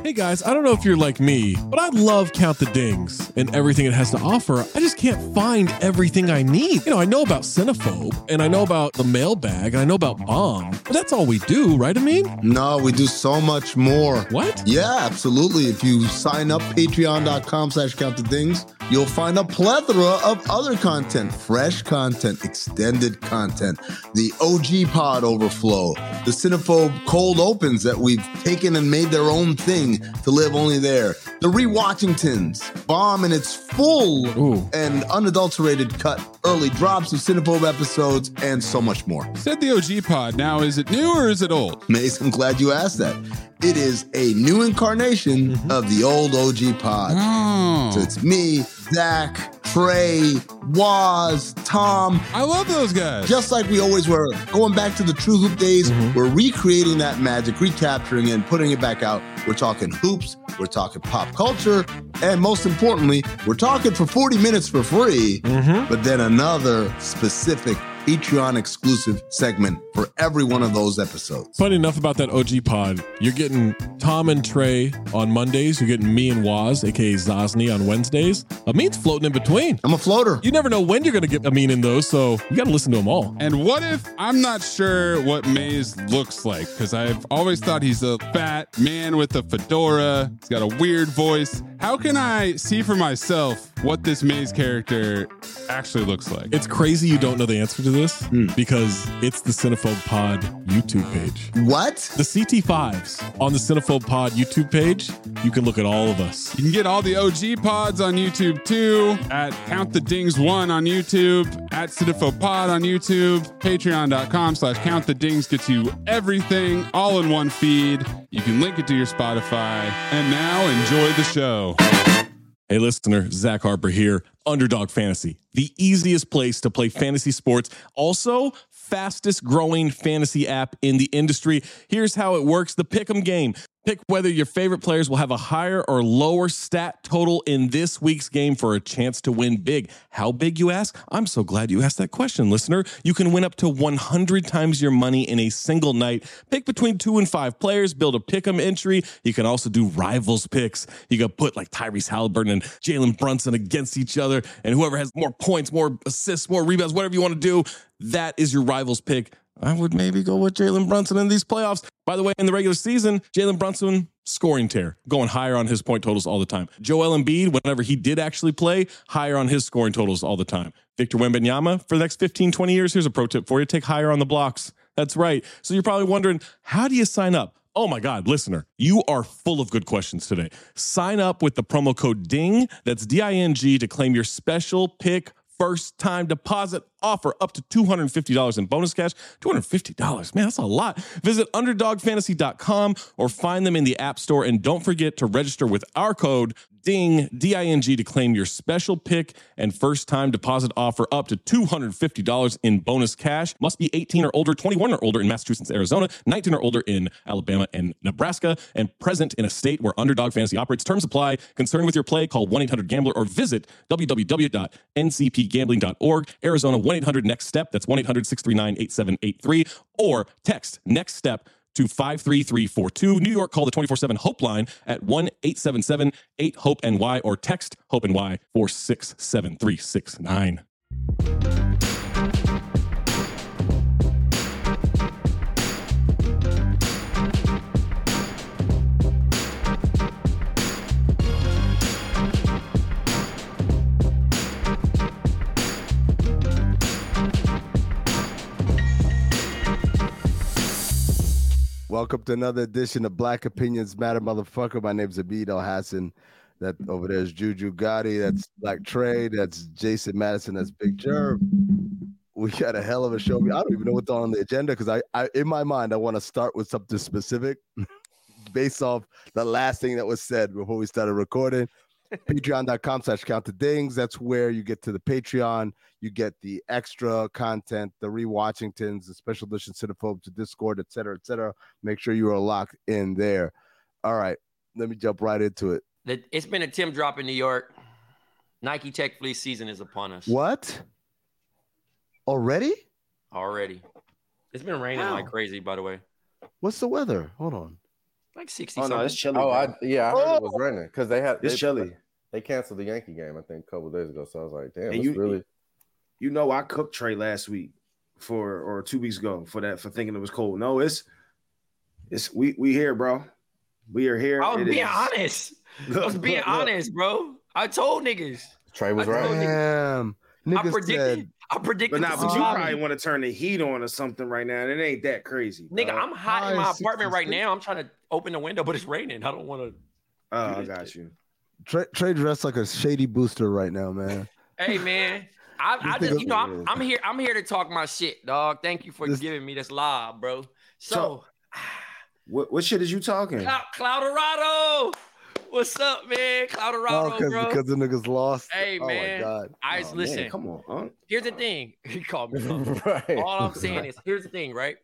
Hey guys, I don't know if you're like me, but I love Count the Dings and everything it has to offer. I just can't find everything I need. I know about Cinephobe, and I know about the mailbag, and I know about Bomb, but that's all we do, right, Amin? No, we do so much more. What? Yeah, absolutely. If you sign up, patreon.com/countthedings, you'll find a plethora of other content, fresh content, extended content, the OG pod overflow, the Cinephobe cold opens that we've taken and made their own thing to live only there, the Rewatchingtons, Bomb in its full and unadulterated cut, early drops of Cinephobe episodes, and so much more. Said the OG pod. Now, is it new or is it old? Mace, I'm glad you asked that. It is a new incarnation of the old OG pod. Oh. So it's me, Zach, Trey, Waz, Tom. I love those guys. Just like we always were. Going back to the True Hoop days, we're recreating that magic, recapturing it, and putting it back out. We're talking hoops, we're talking pop culture, and most importantly, we're talking for 40 minutes for free, but then another specific Patreon exclusive segment for every one of those episodes. Funny enough about that OG pod, you're getting Tom and Trey on Mondays. You're getting me and Waz, aka Zosny, on Wednesdays. Amin's floating in between. I'm a floater. You never know when you're going to get Amin in those, so you got to listen to them all. And what if I'm not sure what Maze looks like? Because I've always thought he's a fat man with a fedora. He's got a weird voice. How can I see for myself what this Maze character actually looks like? It's crazy you don't know the answer to this because it's the Cinephobe Pod YouTube page. What? The CT5s on the Cinephobe Pod YouTube page, you can look at all of us. You can get all the OG pods on YouTube too, at Count the Dings 1 on YouTube, at Cinephobe Pod on YouTube, patreon.com/Count the Dings gets you everything all in one feed. You can link it to your Spotify. And now enjoy the show. Hey listener, Zach Harper here, Underdog Fantasy, the easiest place to play fantasy sports. Also, fastest growing fantasy app in the industry. Here's how it works. The Pick'em game. Pick whether your favorite players will have a higher or lower stat total in this week's game for a chance to win big. How big, you ask? I'm so glad you asked that question, listener. You can win up to 100 times your money in a single night. Pick between 2 and 5 players, build a pick'em entry. You can also do rivals picks. You can put like Tyrese Halliburton and Jalen Brunson against each other, and whoever has more points, more assists, more rebounds, whatever you want to do, that is your rivals pick. I would maybe go with Jalen Brunson in these playoffs. By the way, in the regular season, Jalen Brunson, scoring tear, going higher on his point totals all the time. Joel Embiid, whenever he did actually play, higher on his scoring totals all the time. Victor Wembanyama, for the next 15, 20 years, here's a pro tip for you. Take higher on the blocks. That's right. So you're probably wondering, how do you sign up? Oh my God, listener, you are full of good questions today. Sign up with the promo code DING, that's D-I-N-G, to claim your special pick first time deposit offer up to $250 in bonus cash. $250, man, that's a lot. Visit underdogfantasy.com or find them in the App Store. And don't forget to register with our code DING, D-I-N-G, to claim your special pick and first time deposit offer up to $250 in bonus cash. Must be 18 or older, 21 or older in Massachusetts, Arizona, 19 or older in Alabama and Nebraska, and present in a state where Underdog Fantasy operates. Terms apply. Concerned with your play, call 1-800-GAMBLER or visit www.ncpgambling.org. Arizona, 1-800-NEXT-STEP. That's 1-800-639-8783. Or text NEXT STEP to 53342. New York, call the 24/7 Hope line at 1-877-8-HOPE-NY or text HOPE-NY 467-369. Welcome to another edition of Black Opinions Matter, motherfucker. My name's Abid El Hassan. That over there is Juju Gotti. That's Black Trey. That's Jason Madison. That's Big Jerv. We got a hell of a show. I don't even know what's on the agenda because I in my mind, I want to start with something specific based off the last thing that was said before we started recording. Patreon.com/CountTheDings. That's where you get to the Patreon. You get the extra content, the Rewatchingtons, the special edition Cinephobes, the Discord, et cetera, et cetera. Make sure you are locked in there. All right, let me jump right into it. It's been a Tim drop in New York. Nike Tech Fleece season is upon us. What? Already? Already. It's been raining like crazy, by the way. What's the weather? Hold on. Like 60 Oh something. no, it's chilly. Oh, bro. I heard it was raining because It's chilly. They canceled the Yankee game, I think, a couple of days ago. So I was like, damn, And it's really. You know, I cooked Trey last week or 2 weeks ago for thinking it was cold. No, we here, bro. We are here. I was It being is- honest. I was being honest, bro. I told niggas. Trey was I told right. Damn. I Niggas predicted. I predicted. But the you tsunami. probably want to turn the heat on or something right now. And it ain't that crazy. Nigga, dog. I'm hot in my High apartment right 66. now. I'm trying to open the window, but it's raining. I don't want to. Oh, I got you. Trey dressed like a shady booster right now, man. Hey, man. I just, you know, I'm here. I'm here to talk my shit, dog. Thank you for giving me this live, bro. So, What shit is you talking? Cloudorado, what's up, man? Cloudorado, bro. Because the niggas lost. Hey, Oh man. my God. I Oh, listen. man, come on, huh? Here's the thing. He called me. Bro. Right. All I'm saying is, here's the thing, right?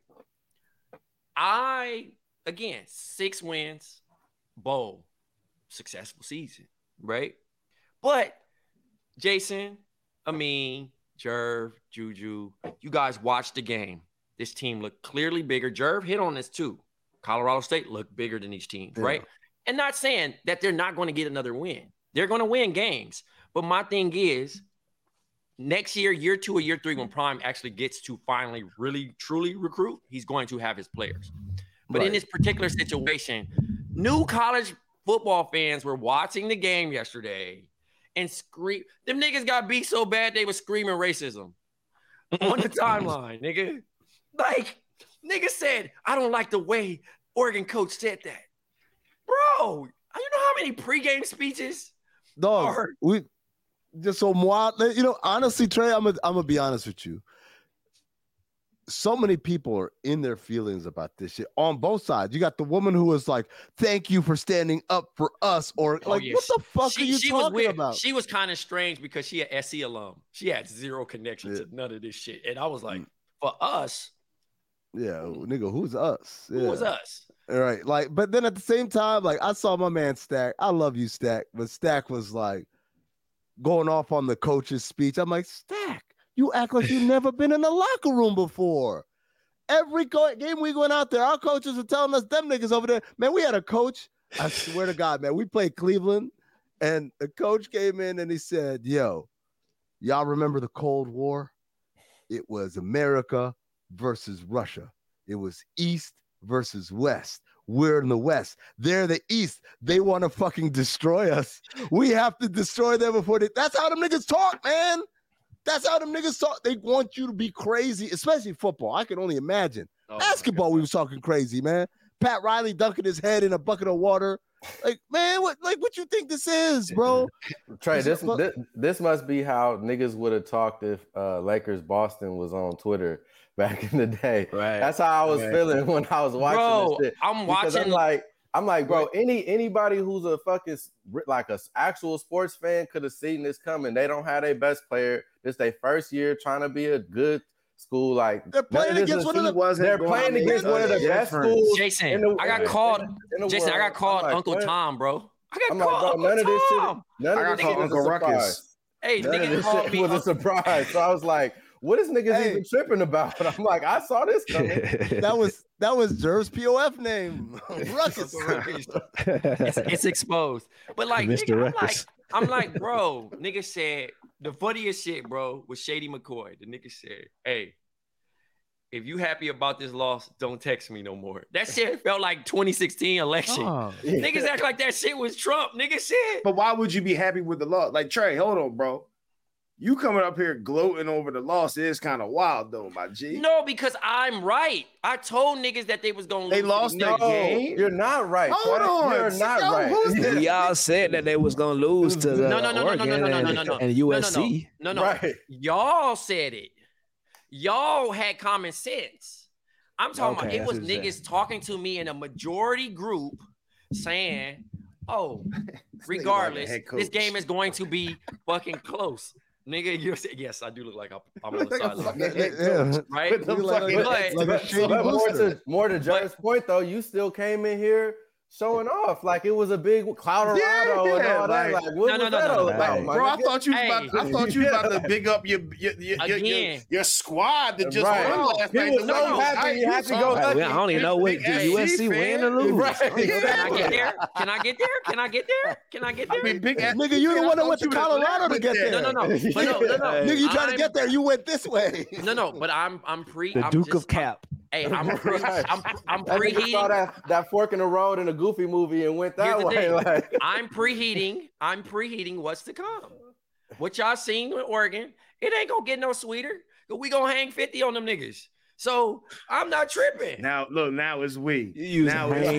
Again, 6 wins, bowl, successful season, right? But Jason, Amin, Jerv, Juju, you guys watched the game. This team looked clearly bigger. Jerv hit on this too. Colorado State looked bigger than these teams, right? And not saying that they're not going to get another win. They're going to win games. But my thing is, next year, year 2 or year 3, when Prime actually gets to finally really, truly recruit, he's going to have his players. But in this particular situation, new college football fans were watching the game yesterday and scream. Them niggas got beat so bad they were screaming racism on the timeline, nigga. Like, nigga said, I don't like the way Oregon coach said that. Bro, you know how many pregame speeches? Dog, we just so wild. You know, honestly, Trey, I'm gonna be honest with you. So many people are in their feelings about this shit on both sides. You got the woman who was like, "Thank you for standing up for us," or like, yes. "What the fuck are you she was talking weird. about?" She was kind of strange because she a SC alum. She had zero connection to none of this shit. And I was like, for us, yeah, nigga, who's us? who was us? All right, like, but then at the same time, like, I saw my man Stack. I love you, Stack, but Stack was like going off on the coach's speech. I'm like, Stack, you act like you've never been in a locker room before. Every game we went out there, our coaches were telling us, them niggas over there, man, we had a coach. I swear to God, man, we played Cleveland, and the coach came in and he said, yo, y'all remember the Cold War? It was America versus Russia. It was East versus West. We're in the West. They're the East. They want to fucking destroy us. We have to destroy them before they... That's how them niggas talk, man. That's how them niggas talk. They want you to be crazy, especially football. I can only imagine. Basketball, we was talking crazy, man. Pat Riley dunking his head in a bucket of water. Like, man, what you think this is, bro? Trey, this must be how niggas would have talked if Lakers Boston was on Twitter back in the day. Right. That's how I was feeling when I was watching this shit. I'm Because watching. I'm like, bro, anybody who's a fucking like a actual sports fan could have seen this coming. They don't have their best player. This their first year trying to be a good school. Like they're playing against one of the They're playing against one of the best schools. Jason, I got called. Jason, I got called Uncle Tom, bro. I got called Uncle Tom. None of this shit was a surprise. Hey, None of nigga this called shit me. was a surprise. So I was like, what is niggas even tripping about? And I'm like, I saw this coming. That was Jerv's POF name. Ruckus. It's exposed. But like, Mr. nigga, Ruckus. I'm like, bro, nigga said the funniest shit, bro, was Shady McCoy. The nigga said, hey, if you happy about this loss, don't text me no more. That shit felt like 2016 election. Oh. Niggas act like that shit was Trump. Nigga shit. But why would you be happy with the loss? Like, Trey, hold on, bro. You coming up here gloating over the loss is kind of wild, though, my G. No, because I'm right. I told niggas that they was gonna lose. They lost that game. You're not right. Hold on. You're not right. Who's this? Y'all said that they was gonna lose to the Oregon and USC. No. Right. Y'all said it. Y'all had common sense. I'm talking about it was niggas talking to me in a majority group saying, oh, regardless, this game is going to be fucking close. Nigga, you're saying, yes, I do look like I'm on the sideline. Right? Like a shady But booster. more to Jerry's point, though, you still came in here showing off like it was a big Colorado and all that. Like, what was that all about, bro? I thought you was about to big up your squad that just won last night. He was so happy he had to go. I don't even know what USC win or lose. Can I get there? I mean, nigga, you the one that went to Colorado to get there. No. Nigga, you trying to get there? You went this way. No. But I'm pre. The Duke of Cap. Hey, I'm preheating. Saw that fork in the road in a Goofy movie and went that way. Like. I'm preheating what's to come. What y'all seen with Oregon, it ain't gonna get no sweeter. We gonna hang 50 on them niggas. So I'm not tripping. Now look, now it's we. Now it's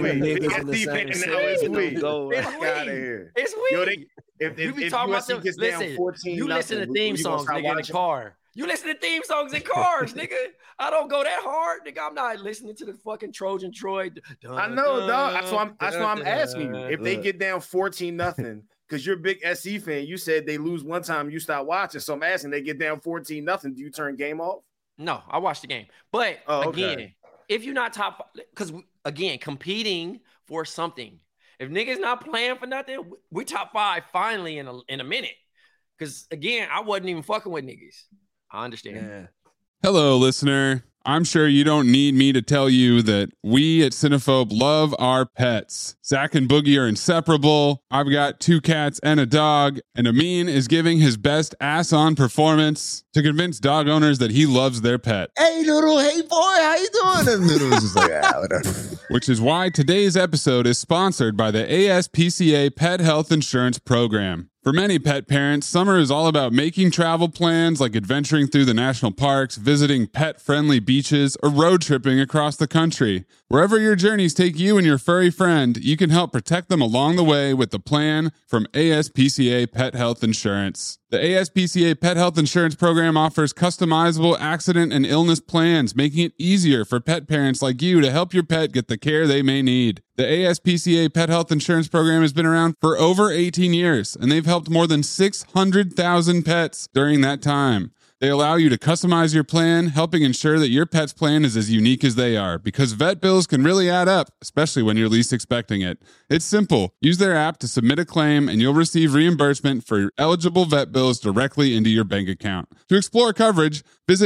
we. Go out of here. It's we. If you be talking about them, you listen to theme songs, nigga, in the car. You listen to theme songs in cars, nigga. I don't go that hard, nigga. I'm not listening to the fucking Trojan Troy. I know, dog. That's why I'm asking you. If they get down 14-0, because you're a big SC fan, you said they lose one time, you stop watching. So I'm asking, they get down 14-0, do you turn game off? No, I watch the game. But again, if you're not top, because again, competing for something. If niggas not playing for nothing, we top 5 finally in a minute. Because again, I wasn't even fucking with niggas. I understand. Yeah. Hello, listener. I'm sure you don't need me to tell you that we at Cinephobe love our pets. Zach and Boogie are inseparable. I've got 2 cats and a dog, and Amin is giving his best ass-on performance to convince dog owners that he loves their pet. Hey, Noodle. Hey, boy. How you doing? And Noodle was just like, whatever. Which is why today's episode is sponsored by the ASPCA Pet Health Insurance Program. For many pet parents, summer is all about making travel plans like adventuring through the national parks, visiting pet-friendly beaches, or road tripping across the country. Wherever your journeys take you and your furry friend, you can help protect them along the way with the plan from ASPCA Pet Health Insurance. The ASPCA Pet Health Insurance Program offers customizable accident and illness plans, making it easier for pet parents like you to help your pet get the care they may need. The ASPCA Pet Health Insurance Program has been around for over 18 years, and they've helped more than 600,000 pets during that time. They allow you to customize your plan, helping ensure that your pet's plan is as unique as they are, because vet bills can really add up, especially when you're least expecting it. It's simple. Use their app to submit a claim, and you'll receive reimbursement for eligible vet bills directly into your bank account. To explore coverage, visit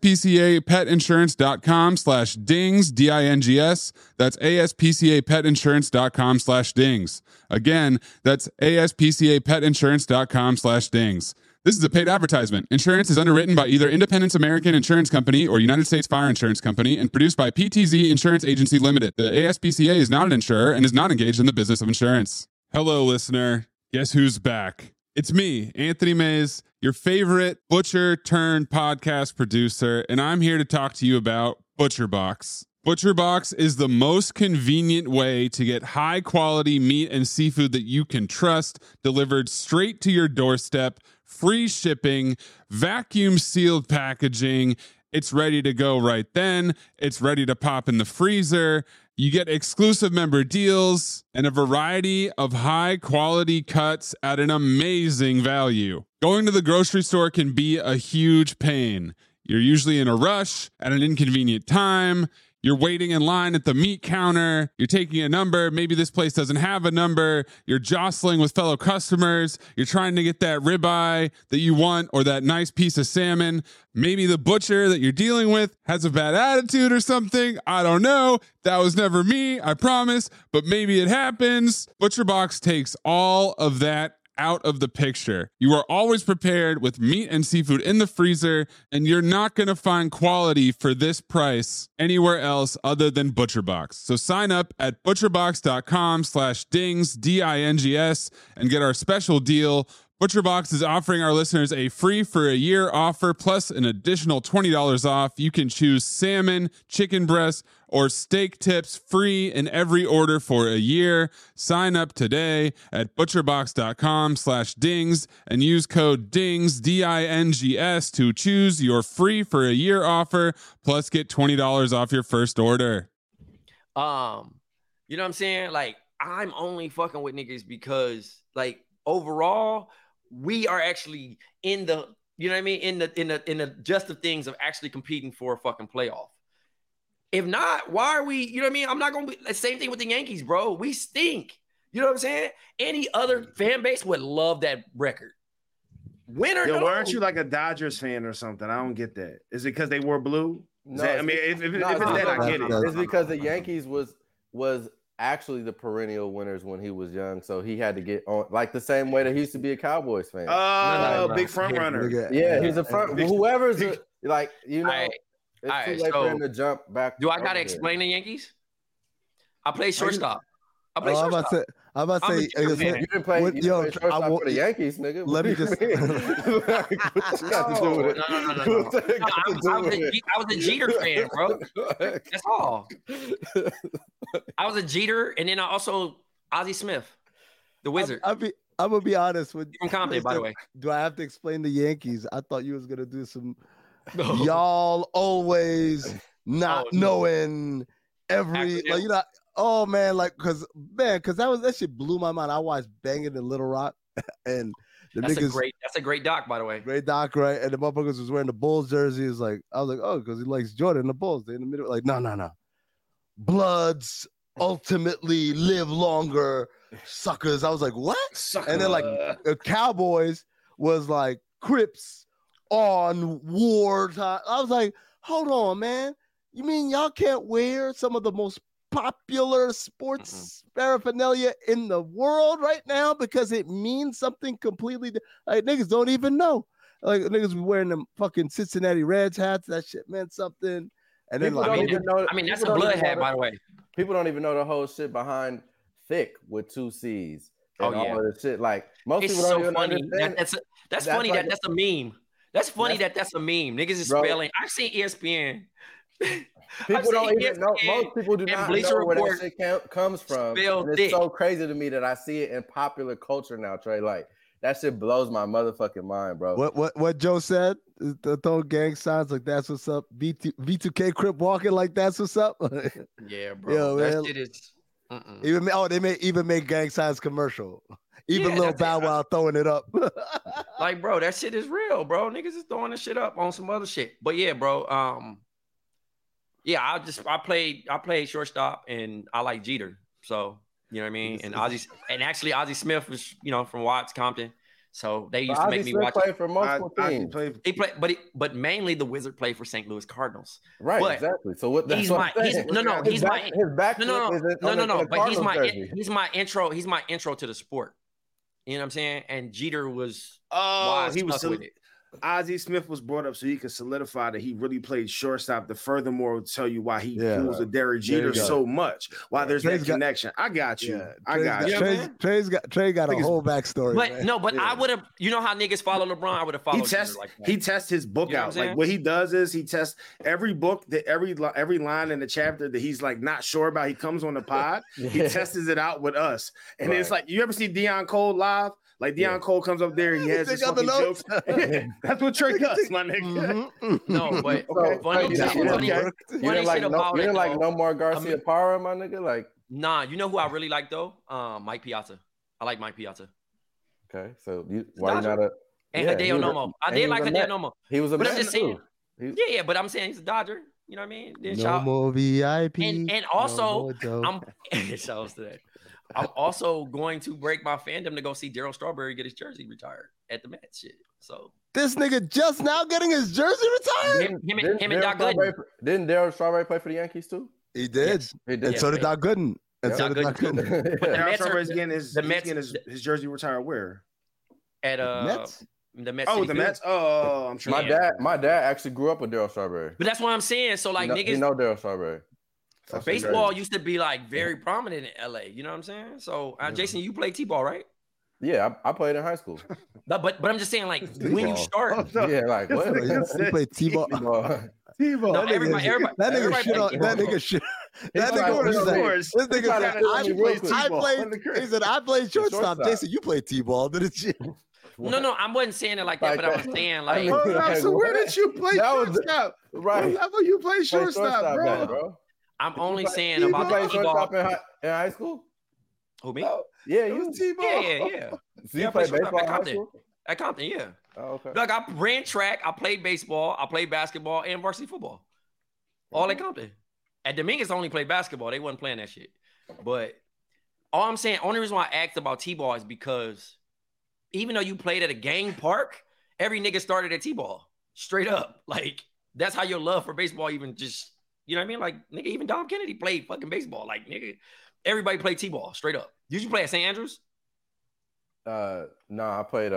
aspcapetinsurance.com/dings, D-I-N-G-S. That's aspcapetinsurance.com/dings. Again, that's aspcapetinsurance.com/dings. This is a paid advertisement. Insurance is underwritten by either Independence American Insurance Company or United States Fire Insurance Company and produced by PTZ Insurance Agency Limited. The ASPCA is not an insurer and is not engaged in the business of insurance. Hello, listener. Guess who's back? It's me, Anthony Mays, your favorite butcher-turned-podcast producer, and I'm here to talk to you about ButcherBox. ButcherBox is the most convenient way to get high-quality meat and seafood that you can trust delivered straight to your doorstep, free shipping, vacuum-sealed packaging. It's ready to go right then. It's ready to pop in the freezer. You get exclusive member deals and a variety of high-quality cuts at an amazing value. Going to the grocery store can be a huge pain. You're usually in a rush at an inconvenient time. You're waiting in line at the meat counter. You're taking a number. Maybe this place doesn't have a number. You're jostling with fellow customers. You're trying to get that ribeye that you want or that nice piece of salmon. Maybe the butcher that you're dealing with has a bad attitude or something. I don't know. That was never me, I promise. But maybe it happens. ButcherBox takes all of that out of the picture. You are always prepared with meat and seafood in the freezer, and you're not going to find quality for this price anywhere else other than ButcherBox. So sign up at butcherbox.com/dings, D-I-N-G-S, and get our special deal. ButcherBox is offering our listeners a free for a year offer plus an additional $20 off. You can choose salmon, chicken breast, or steak tips free in every order for a year. Sign up today at butcherbox.com/dings and use code DINGS, D-I-N-G-S, to choose your free for a year offer plus get $20 off your first order. You know what I'm saying? Like, I'm only fucking with niggas because, like, overall, we are actually in the, you know what I mean, in the just of things of actually competing for a fucking playoff. If not, why are we? You know what I mean? I'm not gonna be the same thing with the Yankees, bro. We stink. You know what I'm saying? Any other fan base would love that record. Win or no. Why aren't you like a Dodgers fan or something? I don't get that. Is it because they wore blue? No, I mean, if it's that, I get it. It's because the Yankees was actually the perennial winners when he was young, so he had to get on like the same way that he used to be a Cowboys fan. Oh, big front runner. Yeah, he's a front. Whoever's like, you know, it's too late for him to jump back. Do I gotta explain the Yankees? I play shortstop. I play shortstop. I'm about to say, you didn't play shortstop for the Yankees, nigga. Let me just. I was a Jeter fan, bro. That's all. I was a Jeter, and then I also Ozzie Smith, the Wizard. I'm gonna be honest with from Compton, by the way. Do I have to explain the Yankees? I thought you was gonna do some. Y'all always not knowing every like you know. Oh man, like because that shit blew my mind. I watched Banging in Little Rock, and that's a great doc, by the way. Great doc, right? And the motherfuckers was wearing the Bulls jersey. Is like I was like, oh, because he likes Jordan and the Bulls. They're in the middle, like no. Bloods ultimately live longer, suckers. I was like, what? Sucker. And then like the Cowboys was like Crips on war time. I was like, hold on, man. You mean y'all can't wear some of the most popular sports paraphernalia in the world right now because it means something completely like niggas don't even know. Like niggas be wearing them fucking Cincinnati Reds hats. That shit meant something. And then I mean that's a blood hat, by the way. People don't even know the whole shit behind Thick with 2 C's. And all of this shit. Like most people don't even understand. That's funny that that's a meme. That's funny that's a meme. Niggas is spelling. I've seen ESPN. People don't even know. Most people do not know where that shit comes from. And it's so crazy to me that I see it in popular culture now, Trey. Like that shit blows my motherfucking mind, bro. What Joe said? The throw gang signs like that's what's up. V2K Crip walking like that's what's up. Yeah, bro. That shit is. They may even make gang signs commercial. Even Lil Bow Wow throwing it up. Like, bro, that shit is real, bro. Niggas is throwing the shit up on some other shit. But yeah, bro. Yeah, I played shortstop and I like Jeter. So, you know what I mean? And Ozzie Smith was, you know, from Watts, Compton. So they used to make me watch. Play for multiple teams. He played, but mainly the Wizard played for St. Louis Cardinals. Right, but exactly. So what? He's my intro. He's my intro to the sport. You know what I'm saying? And Jeter was he was with it. Ozzie Smith was brought up so he could solidify that he really played shortstop. To furthermore tell you why he was a Derek Jeter so much. Why there's that connection. I got you. I got you. Trey got a whole backstory. But I would have. You know how niggas follow LeBron? I would have followed. He tests his book out. Like what he does is he tests every book that every line in the chapter that he's like not sure about. He comes on the pod. He tests it out with us, and it's like you ever see Deion Cole live? Like Deion Cole comes up there and he has his fucking jokes. That's what Trey does, my nigga. No, but funny you didn't like no more Garcia Parra, my nigga. Like, nah, you know who I really like though? Mike Piazza. I like Mike Piazza. Okay, so why not a? And Hideo Nomo. I did like Hideo Nomo. He was a but man I'm just saying. Yeah, but I'm saying he's a Dodger. You know what I mean? No more VIP. And also, I'm shout to that. I'm also going to break my fandom to go see Darryl Strawberry get his jersey retired at the Mets shit. So this nigga just now getting his jersey retired. Him and Doc Gooden. Didn't Darryl Strawberry play for the Yankees too? He did. Yes. He did. And so did Doc Gooden. And so did Doc Gooden. But Darryl Strawberry's getting his jersey retired where? At Mets. The Mets. Oh, the Mets. Oh, I'm sure. My dad actually grew up with Darryl Strawberry. But that's what I'm saying. So like niggas, you know Darryl Strawberry. Baseball used to be like very prominent in LA. You know what I'm saying? So Jason, you played T-ball, right? Yeah, I played in high school. But I'm just saying, like when you start, yeah, like what? You played T-ball. T-ball. No, everybody that nigga shit on that nigga shit. That nigga He said I played shortstop. Jason, you played T-ball, didn't you? No, I wasn't saying it like that, but I was saying like. So where did you play shortstop? Right. What level you play shortstop, bro? I'm only saying about the T-ball in high school. Who me? Yeah, you was T-ball. Yeah. So you played baseball in high school? At Compton, yeah. Oh, okay. Like I ran track, I played baseball, I played basketball, and varsity football. All at Compton. At Dominguez only played basketball. They wasn't playing that shit. But all I'm saying, only reason why I asked about T-ball is because even though you played at a gang park, every nigga started at T-ball. Straight up. Like, that's how your love for baseball even just, you know what I mean? Like, nigga, even Dom Kennedy played fucking baseball. Like, nigga, everybody played T-ball, straight up. Did you play at St. Andrews? No, I played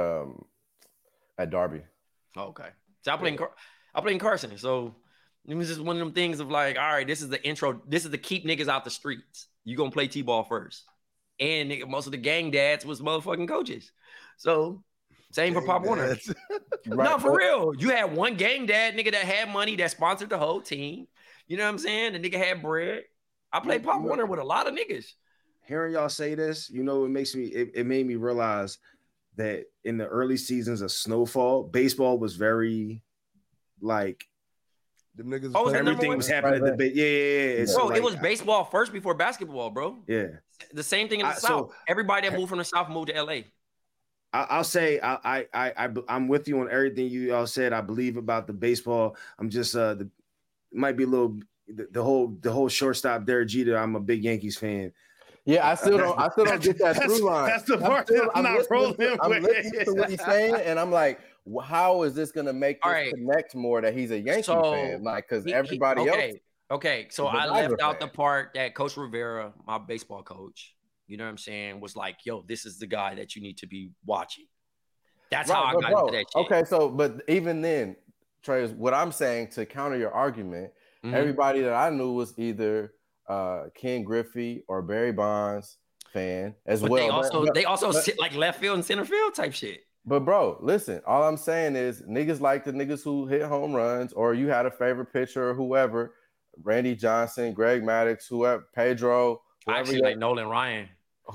at Darby. Oh, okay. So I played in Carson. So it was just one of them things of like, all right, this is the intro. This is to keep niggas out the streets. You gonna play T-ball first. And nigga, most of the gang dads was motherfucking coaches. So same for Pop Warner. Right. No, for real. You had one gang dad nigga that had money that sponsored the whole team. You know what I'm saying? The nigga had bread. I played Pop Warner with a lot of niggas. Hearing y'all say this, you know, it made me realize that in the early seasons of Snowfall, baseball was very like them niggas. Everything was happening. Yeah. Bro, like, it was baseball first before basketball, bro. Yeah. The same thing in the South. Everybody that moved from the South moved to LA. I'll say I'm with you on everything you all said. I believe about the baseball. I'm just it might be a little the whole shortstop Derek Jeter. I'm a big Yankees fan. Yeah, I still don't get that through line. That's the part I'm not rolling with. I'm listening to what he's saying, and I'm like, how is this gonna make us connect more that he's a Yankee fan? Like, because everybody else. Okay, so I left out the part that Coach Rivera, my baseball coach, you know what I'm saying, was like, yo, this is the guy that you need to be watching. That's how I got into that shit. Okay, so, but even then, Trey, what I'm saying to counter your argument, everybody that I knew was either Ken Griffey or Barry Bonds fan as well. They also sit like left field and center field type shit. But bro, listen, all I'm saying is niggas like the niggas who hit home runs, or you had a favorite pitcher or whoever, Randy Johnson, Greg Maddux, whoever, Pedro. I actually like Nolan Ryan.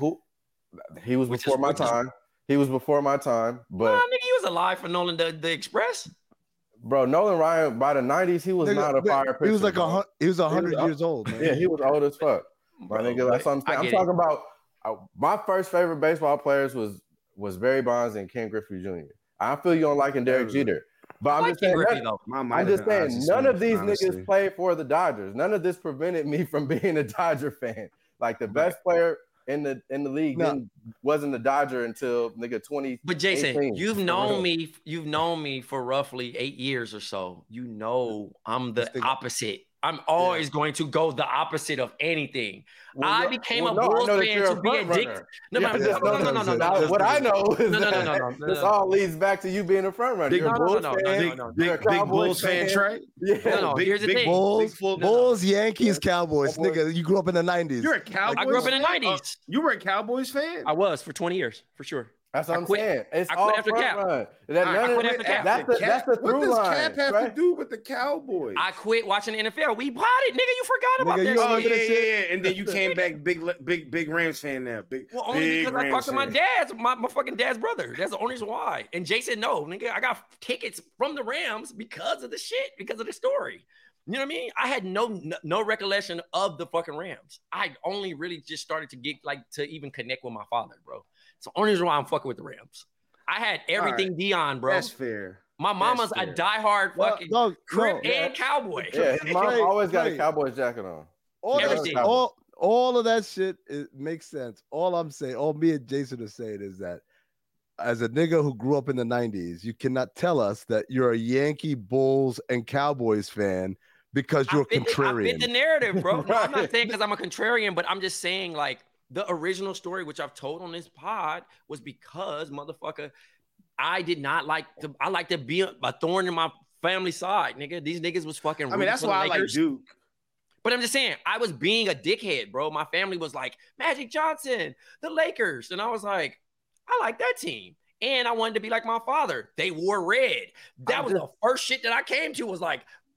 He was before my time. He was before my time, but nigga, he was alive for Nolan the Express. Bro, Nolan Ryan by the 90s, he was not a fire pitcher. He was like 100 years old, man. Yeah, he was old as fuck. My nigga, that's what I'm saying. I'm talking about my first favorite baseball players was Barry Bonds and Ken Griffey Jr. I feel you don't like Derek Jeter. But I'm just saying, none of these niggas played for the Dodgers. None of this prevented me from being a Dodger fan. Like the best player in the league wasn't a Dodger until nigga 20. But Jason, you've known me for roughly 8 years or so. You know I'm the opposite. I'm always going to go the opposite of anything. I became a Bulls fan to be addicted. No. What I know is this all leads back to you being a front runner. You're a Bulls fan. Big Bulls fan, Trey. Yeah. Here's the thing. Bulls, Yankees, Cowboys. Nigga, you grew up in the 90s. You're a Cowboys fan? I grew up in the 90s. You were a Cowboys fan? I was for 20 years, for sure. That's what I'm saying. It's I all quit after Cap. That's the through line. What does Cap have to do with the Cowboys? I quit watching the NFL. We bought it, nigga. You forgot about that shit. Yeah. And then you came back big Rams fan now. Only because I talked to my dad's, my fucking dad's brother. That's the only reason why. And Jason, no, nigga, I got tickets from the Rams because of the shit, because of the story. You know what I mean? I had no recollection of the fucking Rams. I only really just started to get to even connect with my father, bro. It's the only reason why I'm fucking with the Rams. I had everything Dion, bro. That's fair. My mama's a diehard fucking Crip and Cowboy. Yeah, his mom always got a Cowboys jacket on. All of that shit makes sense. All I'm saying, all me and Jason are saying is that as a nigga who grew up in the 90s, you cannot tell us that you're a Yankee, Bulls, and Cowboys fan because you're a contrarian. I fit the narrative, bro. No, I'm not saying because I'm a contrarian, but I'm just saying the original story, which I've told on this pod, was because, motherfucker, I like to be a thorn in my family side, nigga. These niggas was fucking. I mean, that's why I like Duke. But I'm just saying, I was being a dickhead, bro. My family was like, Magic Johnson, the Lakers. And I was like, I like that team. And I wanted to be like my father. They wore red. That was the first shit that I came to was like,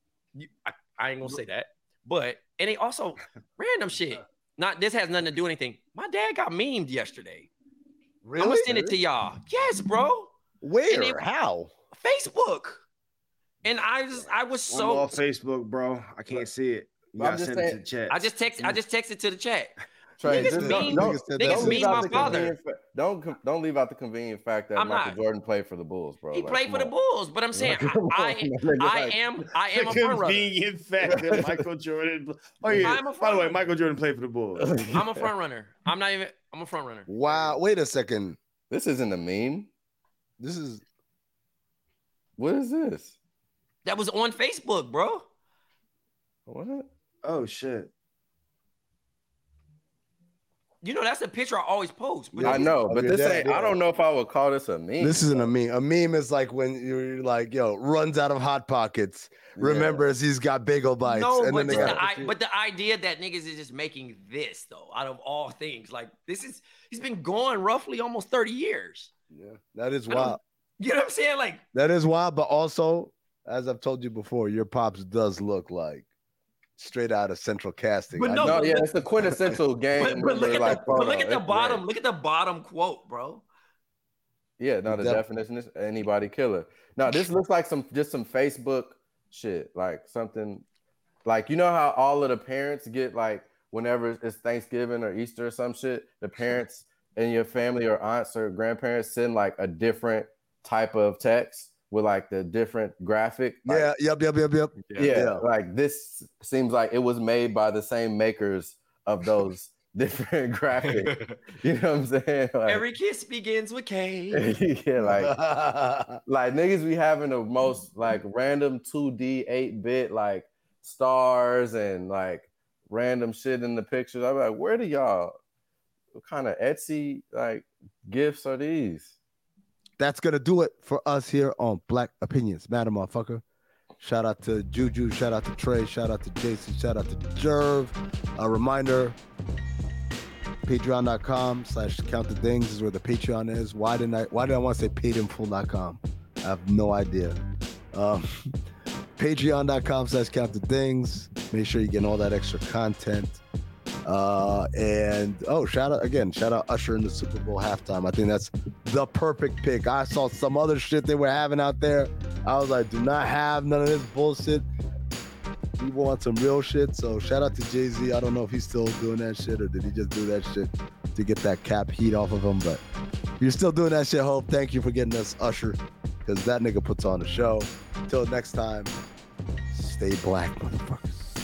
I ain't gonna say that. But, and they also, random shit. This has nothing to do with anything. My dad got memed yesterday. Really? I'm gonna send it to y'all. Yes, bro. Where? How? Facebook. And I was so. I'm off Facebook, bro. I can't see it. You gotta send it to the chat. I just texted to the chat. Trey, niggas mean my father. Don't leave out the convenient fact that Michael Jordan played for the Bulls, bro. He played for the Bulls, but I'm saying I am a front runner. Convenient fact that Michael Jordan. Oh yeah. By the way, Michael Jordan played for the Bulls. I'm a front runner. I'm a front runner. Wow. Wait a second. This isn't a meme. What is this? That was on Facebook, bro. What? Oh shit. You know, that's a picture I always post. I know, but this ain't. I don't know if I would call this a meme. This isn't a meme. A meme is like when you're like, yo, runs out of Hot Pockets. Remembers he's got bagel bites. No, and but, but the idea that niggas is just making this though, out of all things, like he's been going roughly almost 30 years. Yeah, that is wild. You know what I'm saying? Like that is wild, but also, as I've told you before, your pops does look like straight out of Central Casting. But it's the quintessential game. But look at the bottom. Great. Look at the bottom quote, bro. Yeah, no, the definition is anybody killer. Now this looks like some Facebook shit, like something like, you know how all of the parents get, like whenever it's Thanksgiving or Easter or some shit, the parents in your family or aunts or grandparents send like a different type of text with like the different graphic. Like, yep. Yeah, like this seems like it was made by the same makers of those different graphics. You know what I'm saying? Like, every kiss begins with K. Yeah, like niggas be having the most like random 2D 8-bit like stars and like random shit in the pictures. I'm like, where do y'all? What kind of Etsy like gifts are these? That's going to do it for us here on Black Opinions. Matter, motherfucker. Shout out to Juju. Shout out to Trey. Shout out to Jason. Shout out to Jerv. A reminder, patreon.com/countthedings is where the Patreon is. Why did I want to say paidinfull.com? I have no idea. Patreon.com/countthedings. Make sure you're getting all that extra content. Shout out Usher in the Super Bowl halftime. I think that's the perfect pick. I saw some other shit they were having out there. I was like, do not have none of this bullshit. We want some real shit. So shout out to Jay-Z. I don't know if he's still doing that shit or did he just do that shit to get that cap heat off of him. But if you're still doing that shit, Hope, thank you for getting us Usher, because that nigga puts on the show. Until next time, stay black, motherfuckers.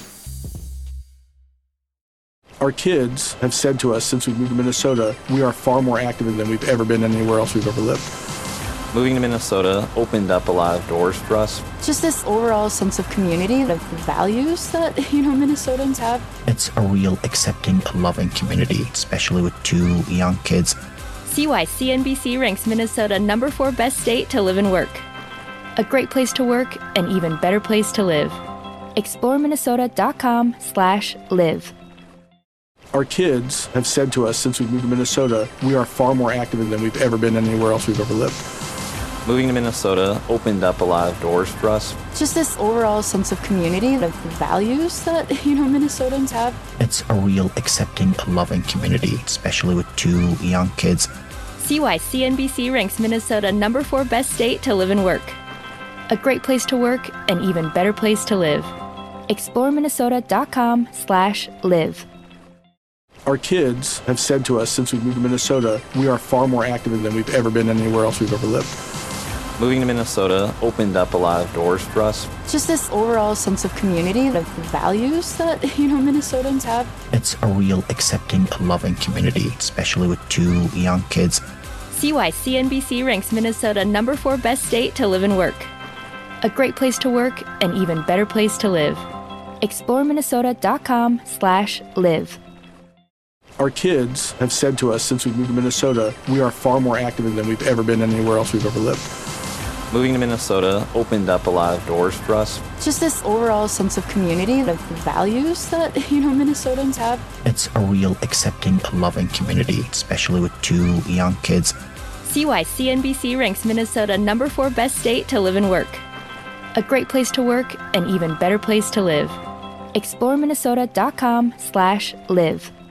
Our kids have said to us since we moved to Minnesota, we are far more active than we've ever been anywhere else we've ever lived. Moving to Minnesota opened up a lot of doors for us. Just this overall sense of community, the values that, Minnesotans have. It's a real accepting, loving community, especially with 2 young kids. See why CNBC ranks Minnesota #4 best state to live and work. A great place to work, an even better place to live. ExploreMinnesota.com/live. Our kids have said to us since we moved to Minnesota, we are far more active than we've ever been anywhere else we've ever lived. Moving to Minnesota opened up a lot of doors for us. Just this overall sense of community, the values that, Minnesotans have. It's a real accepting, loving community, especially with 2 young kids. See why CNBC ranks Minnesota #4 best state to live and work. A great place to work, an even better place to live. ExploreMinnesota.com/live. Our kids have said to us since we moved to Minnesota, we are far more active than we've ever been anywhere else we've ever lived. Moving to Minnesota opened up a lot of doors for us. Just this overall sense of community, the values that, Minnesotans have. It's a real accepting, loving community, especially with 2 young kids. See why CNBC ranks Minnesota #4 best state to live and work. A great place to work, an even better place to live. ExploreMinnesota.com/live. Our kids have said to us since we moved to Minnesota, we are far more active than we've ever been anywhere else we've ever lived. Moving to Minnesota opened up a lot of doors for us. Just this overall sense of community, the values that, Minnesotans have. It's a real accepting, loving community, especially with 2 young kids. See why CNBC ranks Minnesota #4 best state to live and work. A great place to work, an even better place to live. ExploreMinnesota.com/live.